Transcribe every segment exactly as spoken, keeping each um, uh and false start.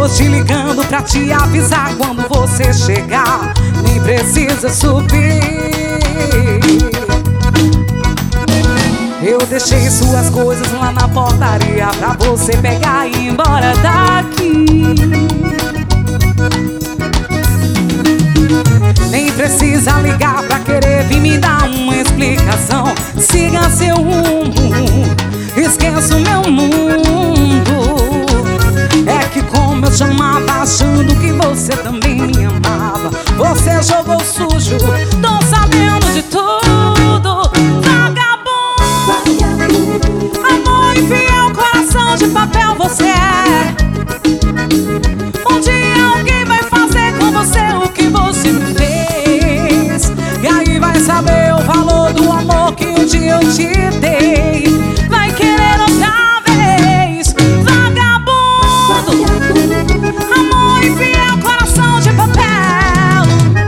tô te ligando pra te avisar quando você chegar. Nem precisa subir. Eu deixei suas coisas lá na portaria pra você pegar e ir embora daqui. Nem precisa ligar pra querer vir me dar uma explicação. Siga seu rumo, esqueça o meu mundo. É que como eu te amava, achando que você também me amava, você jogou sujo, tô sabendo de tudo. Vagabundo, amor infiel, coração de papel você é. Um dia alguém vai fazer com você o que você me fez, e aí vai saber o valor do amor que um dia eu te dei. Vai querer outra vez. Vagabundo, amor infiel, coração de papel.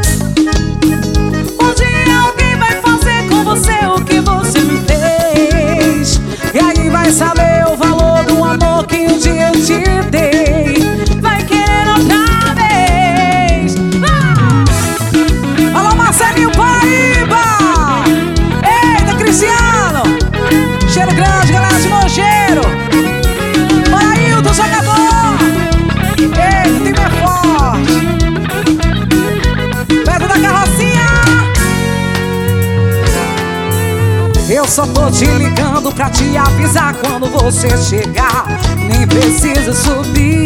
Um dia alguém vai fazer com você o que você me fez, e aí vai saber o valor do amor que um dia eu te dei. Vai querer outra vez. Ah! Alô, Marcelinho Paraíba! Eita, Cristiano! Cheiro grande, galera de Mogeiro! Paraíldo, jogador! Eita, o time é forte! Perto da carrocinha! Eu só tô te ligando pra te avisar quando você chegar. Nem precisa subir.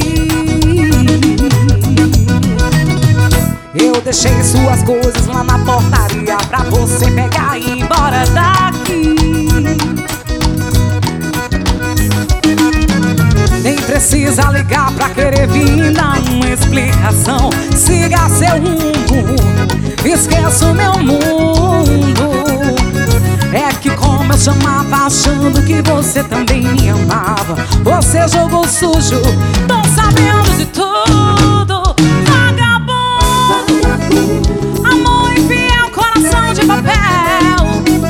Eu deixei suas coisas lá na portaria pra você pegar e ir embora daqui. Nem precisa ligar pra querer vir dar uma explicação. Siga seu rumo, esqueça o meu mundo. É que como eu te amava, achando que você também me amava, você jogou sujo, tô sabendo de tudo. Vagabundo, amor infiel, coração de papel.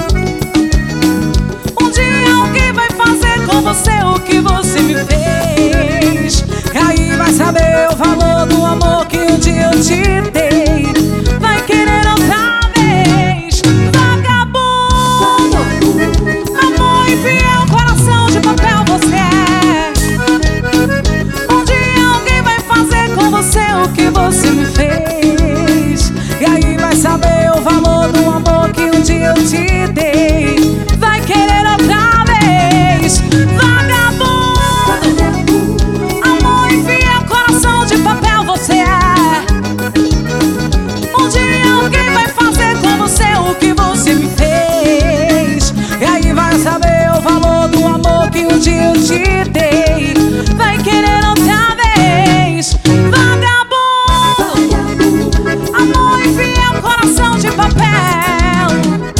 Um dia alguém vai fazer com você o que você me fez, e aí vai saber o valor do amor que um dia eu te dei. Vai querer outra vez. Vagabundo, amor infiel, coração de papel você é. Um dia alguém vai fazer com você o que você me fez, e aí vai saber o valor do amor que um dia eu te dei. Vai querer outra vez. Vagabundo, amor infiel, coração de papel você é. Um dia alguém vai fazer com você o que você me fez, e aí vai saber o valor do amor que um dia eu te dei. Vai querer outra vez. Vagabundo, amor infiel, coração de papel.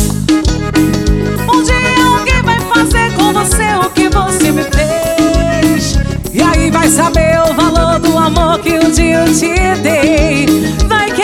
Um dia alguém vai fazer com você o que você me fez, e aí vai saber o valor do amor que um dia eu te dei. Vai